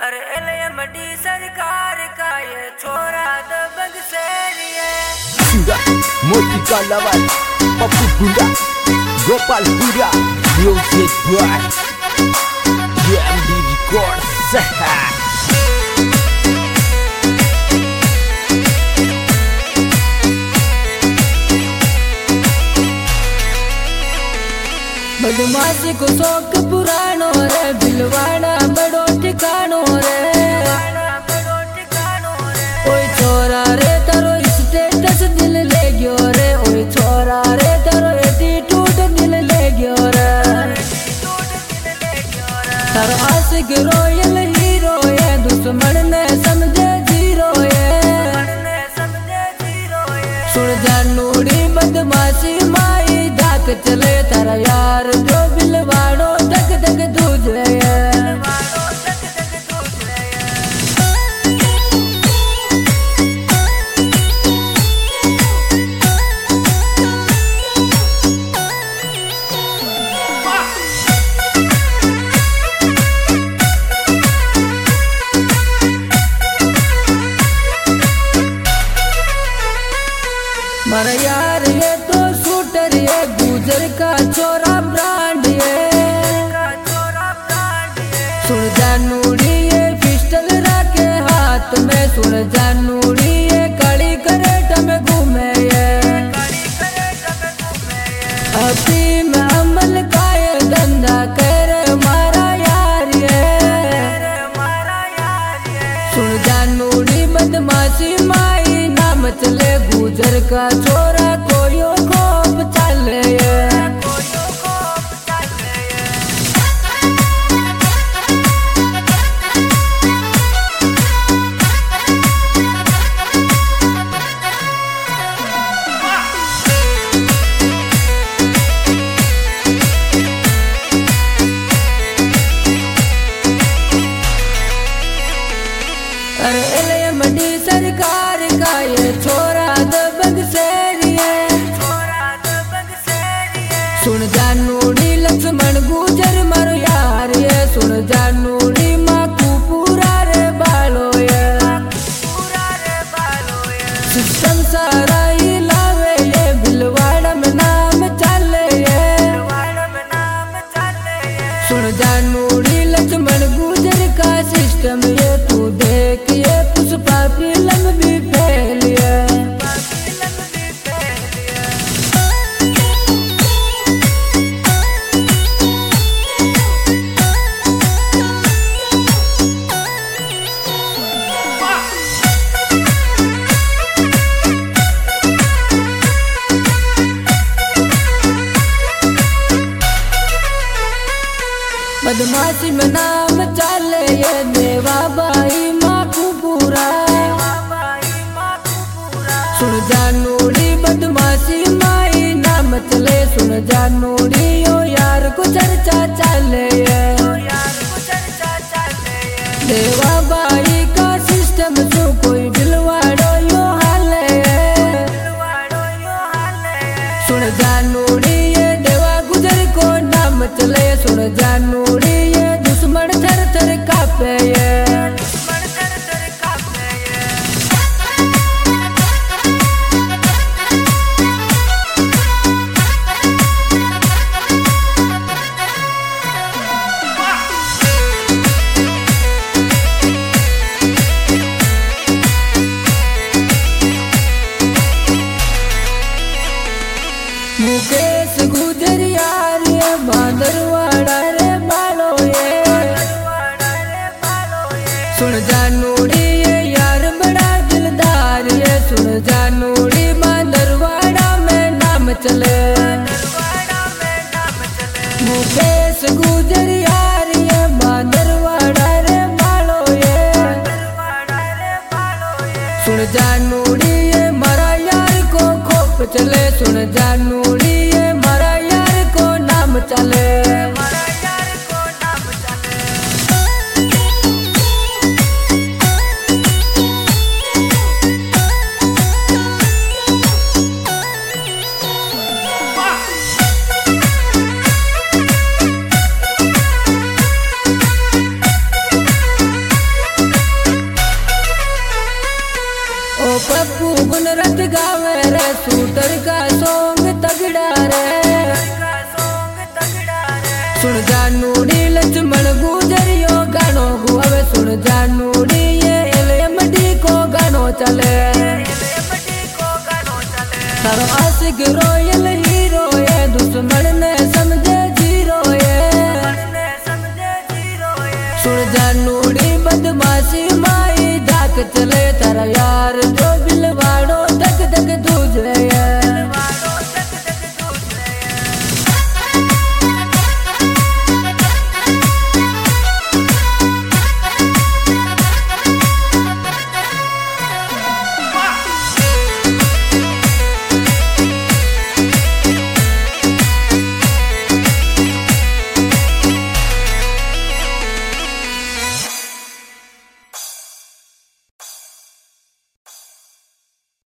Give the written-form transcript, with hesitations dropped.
अरे एलएमडी सरकार का ये छोरा दबंग शेर ये मोती का लवाल पप्पू गुंडा गोपाल पूरा म्यूजिक बॉय एमडी रिकॉर्ड्स बदमाशी को शौक पुरानो रे भिलवाड़ा बड़ो ठिकानो रे ओए छोरा रे तारो स्टेटस दिल ले गयो रे ओए छोरा रे तारो एटीट्यूड दिल ले गयो रे तारो आशिक रॉयल हीरो ये दुश्मन ने समझे जीरो ये सुन जानूड़ी बदमाशी माई डाक चले तारा यार जो बिलवाड़ो तक तक दूजे मर यार ये तो शूटर ये गुजर का छोरा ब्रांड ये सुन जानूड़ी ये पिस्टल रखे हाथ में सुन जानूड़ी ये कड़ी करेट में घूमे ये अभी में अमल का ये धंधा करे मारा यार ये सुन जानूड़ी बदमाशी माई नाम चले गुजर का छोरा कोयो खोप चले अरे एलएमडी सरकार का ये छोरा दबंग शेर ये सुन जानूड़ी लक्ष्मण गुजर मारो यार ये सुन जानूड़ी माँ को पूरा रे बालो ये सिस्टम सारा ही लावे ये भिलवाड़ा में नाम चले ये सुन जानूड़ी लक्ष्मण गुजर का सिस्टम ये तू देख ये पुष्पा फिल्म भी फैल ये बदमाशी में नाम चले ये देवा बाई माँ को पूरा सुन जानूड़ी बदमाशी माई नाम चले सुन जानूड़ी यो यार को चर्चा चले ये देवा बाई का सिस्टम जो कोई बिलवाड़ो यो हाले सुन जानूड़ी ये देवा गुजर को नाम चले सुन जानूड़ी ये दुश्मन थर थर कापे ये मुकेश गुजर यार ये बांदरवाड़ा रे बालो ये सुन जानूड़ी ये यार बड़ा दिलदार ये सुन जानूड़ी बांदरवाड़ा में नाम चले मुकेश गुजर यार ये बांदरवाड़ा रे बालो ये सुन जानूड़ी ये मरा यार को खोप चले सुन जानूड़ी ये मरा यार को नाम चले गुनगुन रत गावे रे शूटर का सॉन्ग तगड़ा रे सुन जानूड़ी लक्ष्मण गुजरियो गानो गुआवे सुन जानूड़ी ये एलएमडी को गानो चले तारो आशिक रॉयल हीरो ये दुश्मन ने समझे जीरो ये सुन जानूड़ी बदमाशी माई डाक चले